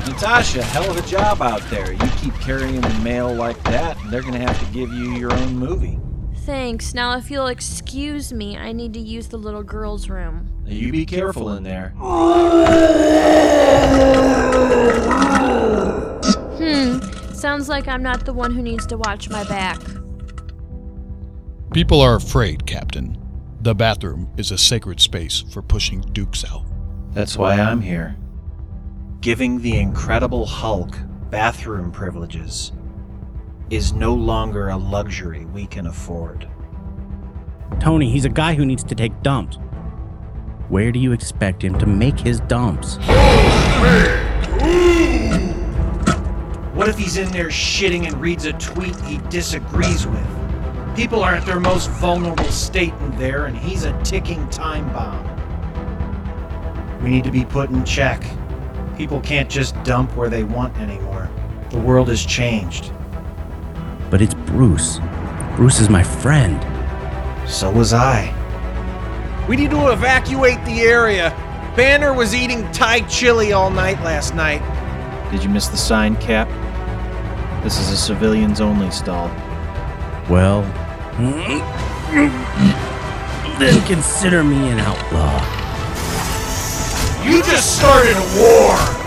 Natasha, hell of a job out there. You keep carrying the mail like that, and they're gonna have to give you your own movie. Thanks. Now if you'll excuse me, I need to use the little girl's room. You be careful in there. Sounds like I'm not the one who needs to watch my back. People are afraid, Captain. The bathroom is a sacred space for pushing dukes out. That's why I'm here. Giving the Incredible Hulk bathroom privileges is no longer a luxury we can afford. Tony, he's a guy who needs to take dumps. Where do you expect him to make his dumps? What if he's in there shitting and reads a tweet he disagrees with? People are at their most vulnerable state in there, and he's a ticking time bomb. We need to be put in check. People can't just dump where they want anymore. The world has changed. But it's Bruce. Bruce is my friend. So was I. We need to evacuate the area. Banner was eating Thai chili all night last night. Did you miss the sign, Cap? This is a civilians only stall. Well, then consider me an outlaw. You just started a war!